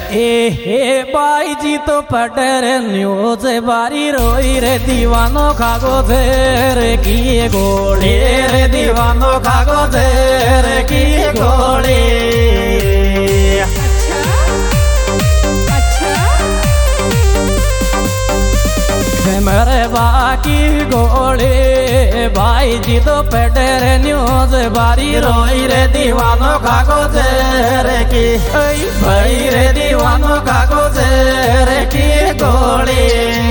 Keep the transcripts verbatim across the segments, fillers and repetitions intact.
ए हे by जी तो पटर news बारी रोई रे दीवानो खागो रे की गोली रे दीवानो खागो रे की गोली। मेरे बाकी गोली भाई जी तो पटर न्यूज बारी रोई रे दीवानो खागो रे की भाई रे दीवानो खागो रे की गोली।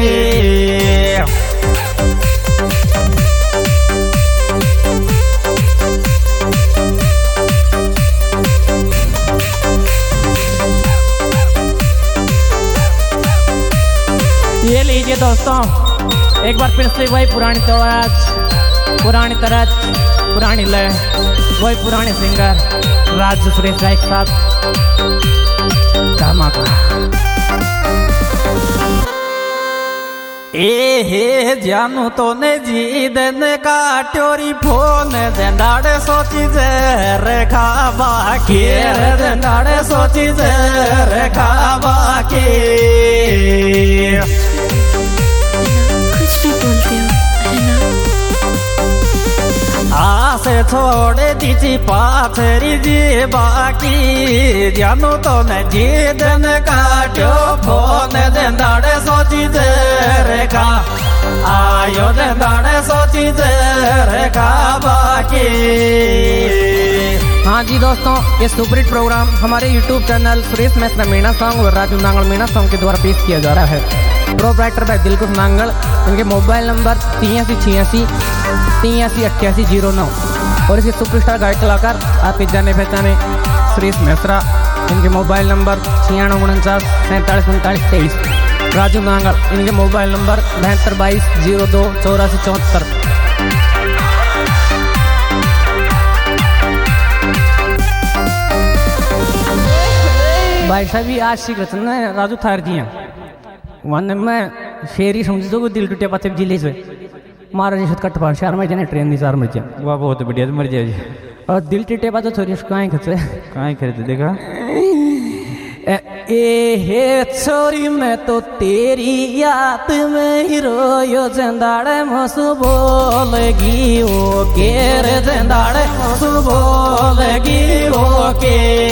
ये लीजिए दोस्तों, एक बार फिर से वही पुरानी तराज पुरानी तराज पुरानी लय वही पुराने सिंगर राज सुरेश राय के साथ धमाका। ए हे जानू तो ने जी दिन का टोरी फोन देंदाड़े सोची जे रेखा बाकी देंदाड़े सोची जे रेखा बाकी। आसे छोड़े दीजी पाथरी जी बाकी जानू तो न जी दिन काट्यो फोन देंदाड़े सोची जे रेखा आयो देंदाड़े सोची जे रेखा बाकी। हाँ जी दोस्तों, ये सुपरहिट प्रोग्राम हमारे YouTube channel Suresh Mishra Meena song और राजू नांगल मीणा सॉन्ग के द्वारा पेश किया जा रहा है। Proprietor by Dilkhush Nangal. इनके मोबाइल नंबर तिरासी छियासी तिरासी अट्ठासी जीरो नौ और इसके सुपरस्टार गायक कलाकार आपके जाने पहचाने सुरेश मिश्रा। इनके मोबाइल नंबर छियानवे उनचास सैंतालीस उनतालीस तेईस। राजू नांगल। इनके मोबाइल नंबर बहत्तर बाईस जीरो दो चौरासी चौहत्तर। भाई साहब आज सी रचना राजू थार जी हैं वन में शेरी समझ दो दिल टूटे पाते जिले से मारा जी कट पार शहर में जाने ट्रेन निसार मर जा वाह बहुत बढ़िया मर जाए जी। और दिल टूटे पाते थोड़ी कहाँ खचे कहाँ खरीदे देखा। ए हे छोरी मैं तो तेरी याद में ही रोयो जंदाड़े मसु बोलेगी ओ के रे जंदाड़े मसु बोलेगी ओ के।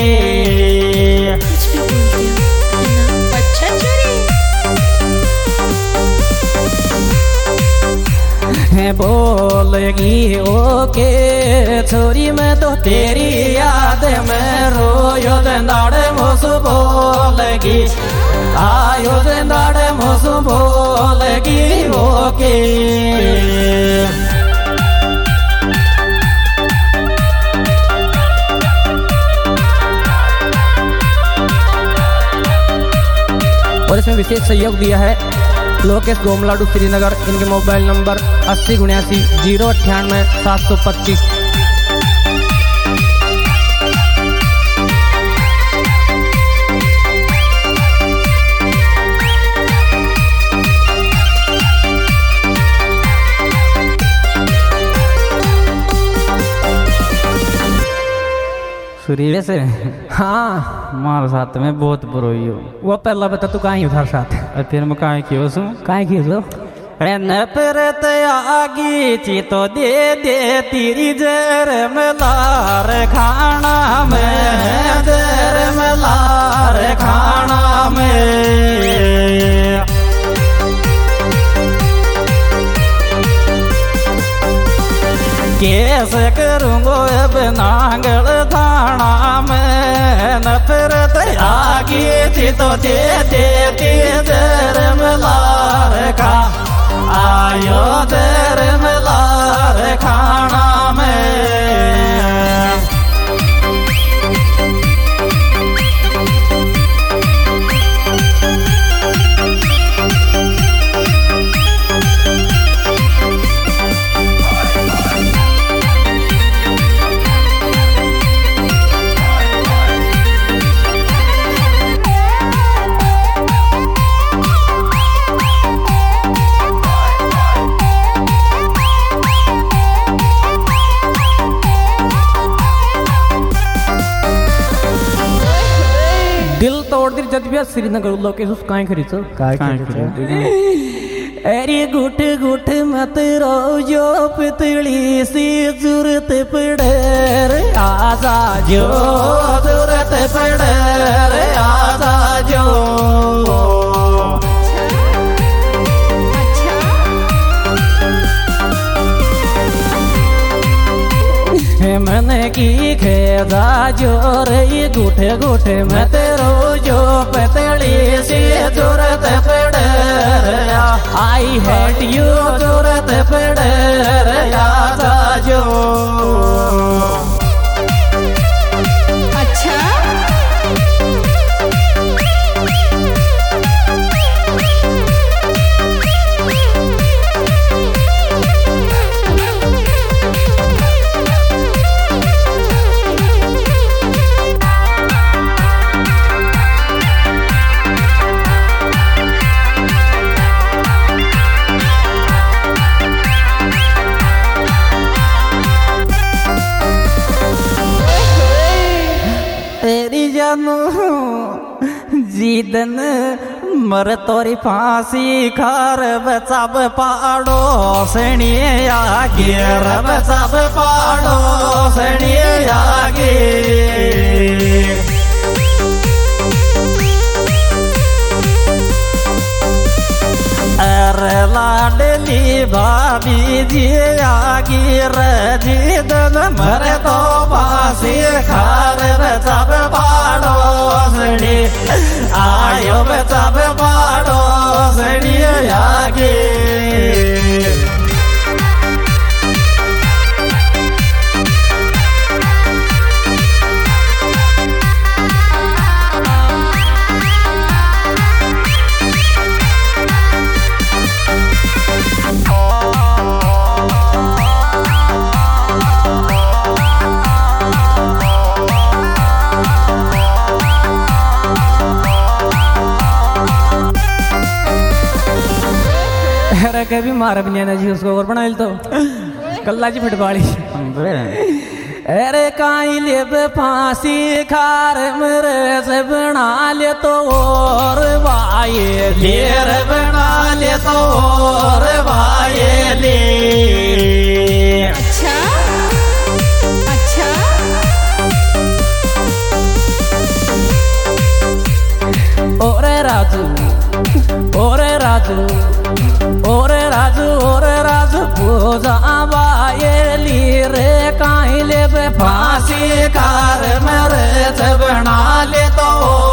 है बोलेगी ओके छोरी मैं तो तेरी याद में रोयो देंदाड़े मोसु बोलेगी आयो देंदाड़े मोसु बोलेगी ओके। और इसमें विशेष सहयोग दिया है लोकेश गोमलाडू श्रीनगर। इनके मोबाइल नंबर अस्सी उन्यासी जीरो अट्ठानवे सात सौ पच्चीस। सुरीले से हाँ मार साथ में बहुत बुरोई हो। वो पहला बता तू कहाँ उधर साथ और फिर मैं कहाँ की हो सुन कहाँ की हो नफरत आगी ची तो दे दे तेरी जर में लार खाना में जर में लार खाना में। कैसे करूँगो अब नांगल थाना में नफरत आगी थी तो दे दे दर मिलार खा आयो दर मिलार खाना में। तोड़ दी जब भी श्रीनगर लोकेश उस काहे खरीद सो काय खरीद अरे गुट गुट मत रोजो पितली सी जरूरत पड़े रे आजा जो जरूरत पड़े रे आजा जो मैंने की खेदा जो रे गुठे गुठे मैं तेरो जो पतली सी जरूरत पड़े आई हेट यू जरूरत पड़े आजा जो अच्छा जीदन मर तोरी फांसी खार बचाब पाड़ो सणिए आगे बचाब पाड़ो सणिए आगे अरे लाडली भाभी जी आगे जीदन मर तो फांसी खार बचाब पाड़ो सणी आयो बचाब पाड़ो सणी आगे कभी मारा भी नहीं जी उसको और बना तो कल्ला जी फटवाली अरे काई ले फांसी खार मेरे से बना ले तो और वाये लेर बना ले तो और वाये ले अच्छा अच्छा ओरे राजू ओरे राजू ओरे राजू ओरे राजू पूजा बायली रे काई ले फांसी कार मेरे से बना ले तो